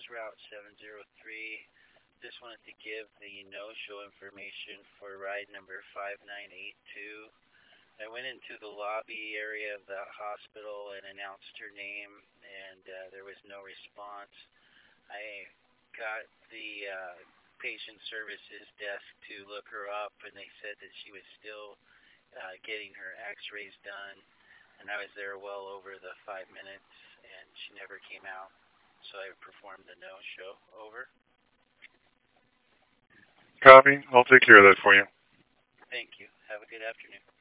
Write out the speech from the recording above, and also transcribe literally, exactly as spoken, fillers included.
Route seven zero three. Just wanted to give the no-show information for ride number five nine eight two. I went into the lobby area of the hospital and announced her name, and uh, there was no response. I got the uh, patient services desk to look her up, and they said that she was still uh, getting her x-rays done, and I was there well over the five minutes, and she never came out, so I performed the no-show. Over. Copy. I'll take care of that for you. Thank you. Have a good afternoon.